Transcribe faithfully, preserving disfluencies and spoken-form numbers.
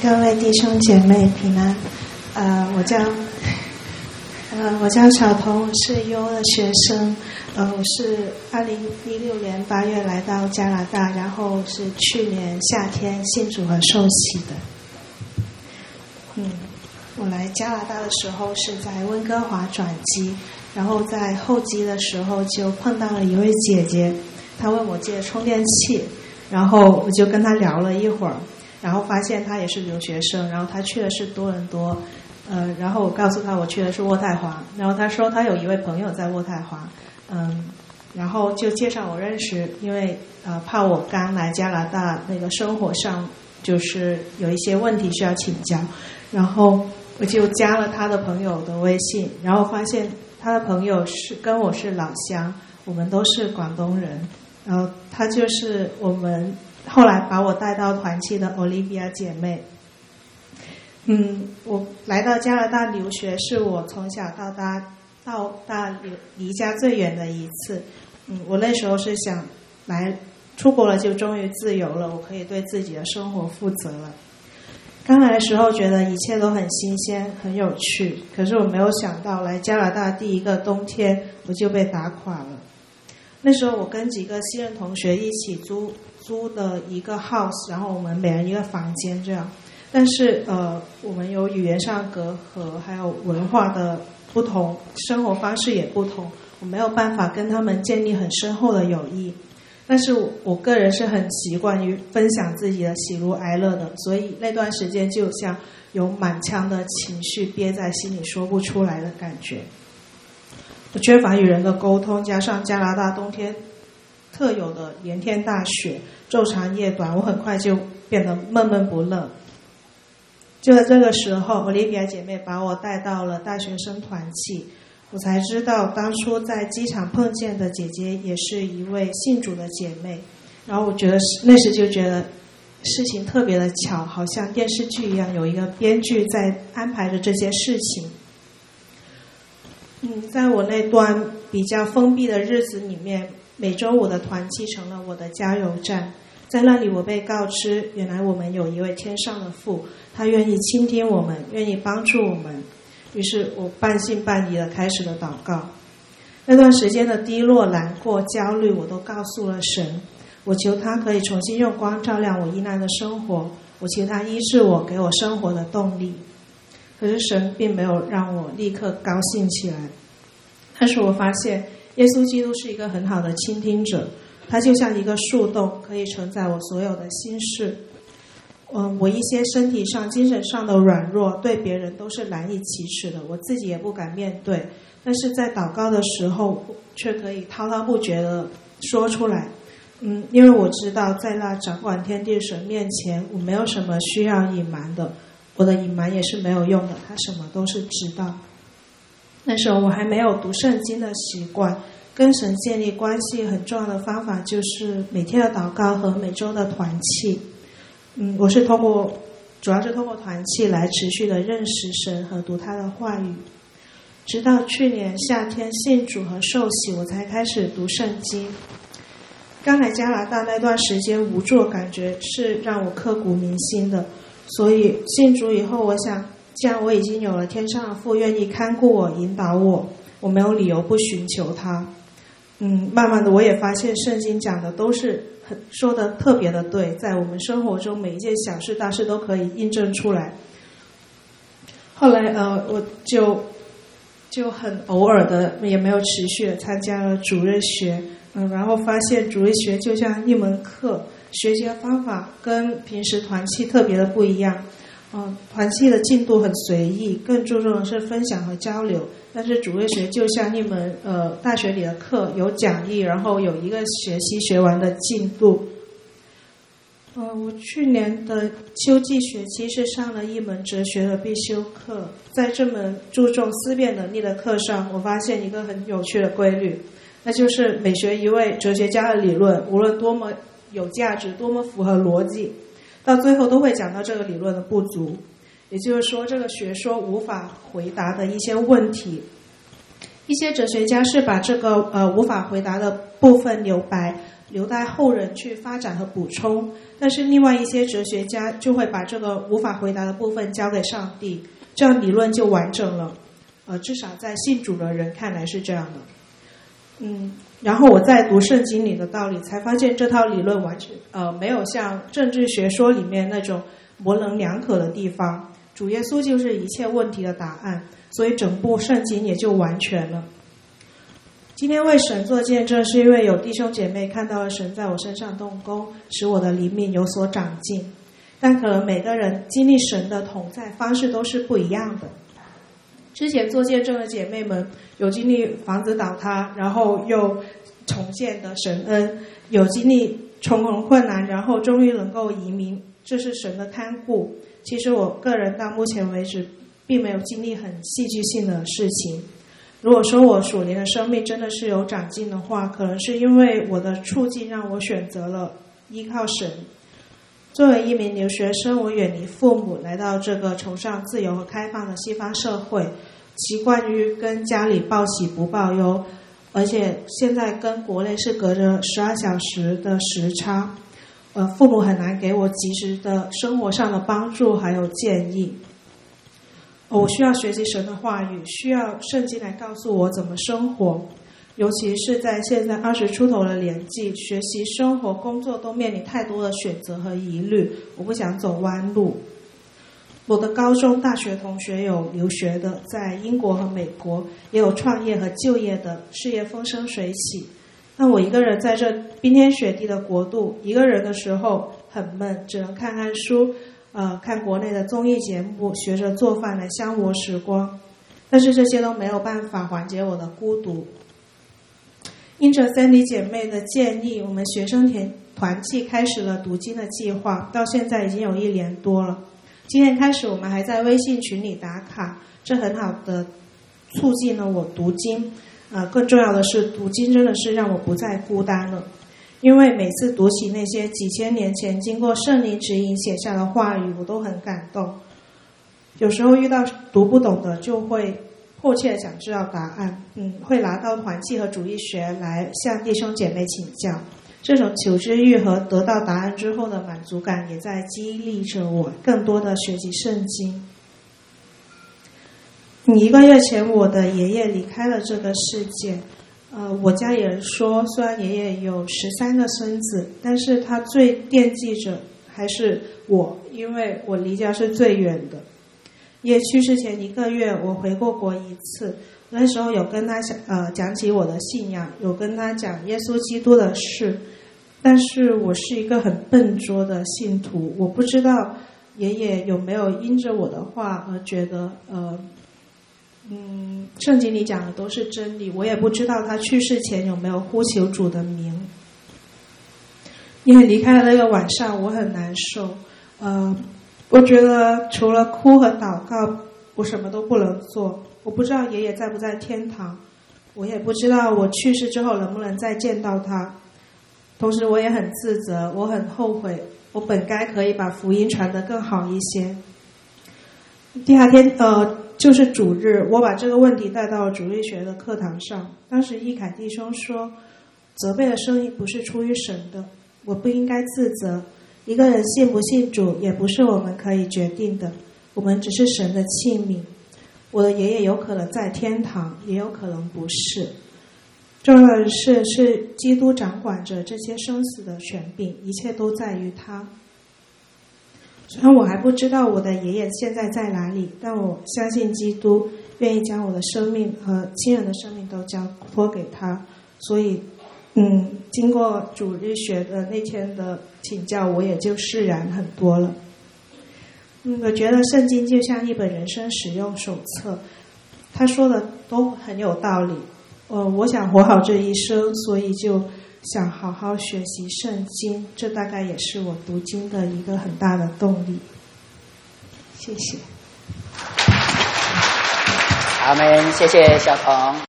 各位弟兄姐妹平安。呃，我叫呃我叫小彤，我是 U 的学生。呃，我是二零一六年八月来到加拿大，然后是去年夏天信主和受洗的。嗯，我来加拿大的时候是在温哥华转机，然后在候机的时候就碰到了一位姐姐，她问我借充电器，然后我就跟她聊了一会儿。然后发现他也是留学生，然后他去的是多伦多，呃，然后我告诉他我去的是渥太华，然后他说他有一位朋友在渥太华，嗯，然后就介绍我认识，因为呃怕我刚来加拿大那个生活上就是有一些问题需要请教，然后我就加了他的朋友的微信，然后发现他的朋友是跟我是老乡，我们都是广东人，然后他就是我们后来把我带到团契的 Olivia 姐妹。嗯，我来到加拿大留学是我从小到大到大离家最远的一次。嗯，我那时候是想来出国了就终于自由了，我可以对自己的生活负责了。刚来的时候觉得一切都很新鲜很有趣，可是我没有想到来加拿大第一个冬天我就被打垮了。那时候我跟几个新任同学一起租租的一个 house， 然后我们每人一个房间这样，但是呃，我们有语言上隔阂，还有文化的不同，生活方式也不同，我没有办法跟他们建立很深厚的友谊。但是我我个人是很习惯于分享自己的喜怒哀乐的，所以那段时间就像有满腔的情绪憋在心里说不出来的感觉。我缺乏与人的沟通，加上加拿大冬天特有的连天大雪，昼长夜短，我很快就变得闷闷不乐。就在这个时候，Olivia 姐妹把我带到了大学生团契，我才知道当初在机场碰见的姐姐也是一位信主的姐妹。然后我觉得那时就觉得事情特别的巧，好像电视剧一样，有一个编剧在安排着这些事情。嗯，在我那段比较封闭的日子里面，每周五的团契成了我的加油站。在那里我被告知，原来我们有一位天上的父，他愿意倾听我们，愿意帮助我们。于是我半信半疑地开始了祷告。那段时间的低落、难过、焦虑我都告诉了神，我求他可以重新用光照亮我阴暗的生活，我求他医治我，给我生活的动力。可是神并没有让我立刻高兴起来。但是我发现耶稣基督是一个很好的倾听者，他就像一个树洞，可以承载我所有的心事。嗯，我一些身体上、精神上的软弱，对别人都是难以启齿的，我自己也不敢面对。但是在祷告的时候，却可以滔滔不绝地说出来。嗯，因为我知道，在那掌管天地神面前，我没有什么需要隐瞒的，我的隐瞒也是没有用的，他什么都是知道。那时候我还没有读圣经的习惯，跟神建立关系很重要的方法就是每天的祷告和每周的团契。嗯，我是通过，主要是通过团契来持续的认识神和读他的话语。直到去年夏天信主和受洗，我才开始读圣经。刚来加拿大那段时间无助感觉是让我刻骨铭心的，所以信主以后，我想既然我已经有了天上的父愿意看顾我引导我，我没有理由不寻求他。嗯，慢慢的我也发现圣经讲的都是很说的特别的对，在我们生活中每一件小事大事都可以印证出来。后来呃，我就就很偶尔的也没有持续的参加了主日学。嗯，然后发现主日学就像一门课，学习的方法跟平时团契特别的不一样。嗯，团契的进度很随意，更注重的是分享和交流。但是主日学就像一门呃大学里的课，有讲义，然后有一个学期学完的进度。呃，我去年的秋季学期是上了一门哲学的必修课，在这门注重思辨能力的课上，我发现一个很有趣的规律，那就是每学一位哲学家的理论，无论多么有价值，多么符合逻辑，到最后都会讲到这个理论的不足，也就是说这个学说无法回答的一些问题。一些哲学家是把这个呃无法回答的部分留白， 留待后人去发展和补充。但是另外一些哲学家就会把这个无法回答的部分交给上帝，这样理论就完整了。呃，至少在信主的人看来是这样的。嗯，然后我在读圣经里的道理，才发现这套理论完全呃没有像政治学说里面那种模棱两可的地方。主耶稣就是一切问题的答案，所以整部圣经也就完全了。今天为神做见证，是因为有弟兄姐妹看到了神在我身上动工，使我的灵命有所长进。但可能每个人经历神的同在方式都是不一样的。之前做见证的姐妹们有经历房子倒塌然后又重建的神恩，有经历重重困难然后终于能够移民，这是神的看顾。其实我个人到目前为止并没有经历很戏剧性的事情。如果说我属灵的生命真的是有长进的话，可能是因为我的处境让我选择了依靠神。作为一名留学生，我远离父母，来到这个崇尚自由和开放的西方社会，习惯于跟家里报喜不报忧，而且现在跟国内是隔着十二小时的时差，呃，父母很难给我及时的生活上的帮助还有建议。我需要学习神的话语，需要圣经来告诉我怎么生活，尤其是在现在二十出头的年纪，学习、生活、工作都面临太多的选择和疑虑，我不想走弯路。我的高中、大学同学有留学的，在英国和美国，也有创业和就业的，事业风生水起。那我一个人在这冰天雪地的国度，一个人的时候很闷，只能看看书，呃，看国内的综艺节目，学着做饭来消磨时光。但是这些都没有办法缓解我的孤独。因着三里姐妹的建议，我们学生团契开始了读经的计划，到现在已经有一年多了。今天开始我们还在微信群里打卡，这很好的促进了我读经。呃，更重要的是，读经真的是让我不再孤单了。因为每次读起那些几千年前经过圣灵指引写下的话语，我都很感动。有时候遇到读不懂的，就会迫切地想知道答案，嗯，会拿到团契和主义学来向弟兄姐妹请教。这种求知欲和得到答案之后的满足感，也在激励着我更多的学习圣经。一个月前，我的爷爷离开了这个世界。呃，我家里人说，虽然爷爷有十三个孙子，但是他最惦记着还是我，因为我离家是最远的。爷爷去世前一个月，我回过国一次，那时候有跟他讲呃讲起我的信仰，有跟他讲耶稣基督的事，但是我是一个很笨拙的信徒，我不知道爷爷有没有因着我的话而觉得呃嗯圣经里讲的都是真理，我也不知道他去世前有没有呼求主的名。因为离开的那个晚上我很难受，呃我觉得除了哭和祷告，我什么都不能做。我不知道爷爷在不在天堂，我也不知道我去世之后能不能再见到他。同时我也很自责，我很后悔，我本该可以把福音传得更好一些。第二天呃，就是主日，我把这个问题带到了主日学的课堂上。当时一凯弟兄说，责备的声音不是出于神的，我不应该自责。一个人信不信主也不是我们可以决定的，我们只是神的器皿。我的爷爷有可能在天堂，也有可能不是。重要的是，是基督掌管着这些生死的权柄，一切都在于他。虽然我还不知道我的爷爷现在在哪里，但我相信基督愿意将我的生命和亲人的生命都交托给他。所以嗯，经过主日学的那天的请教，我也就释然很多了。嗯，我觉得圣经就像一本人生使用手册，他说的都很有道理。呃，我想活好这一生，所以就想好好学习圣经，这大概也是我读经的一个很大的动力。谢谢。 阿们，谢谢小彤。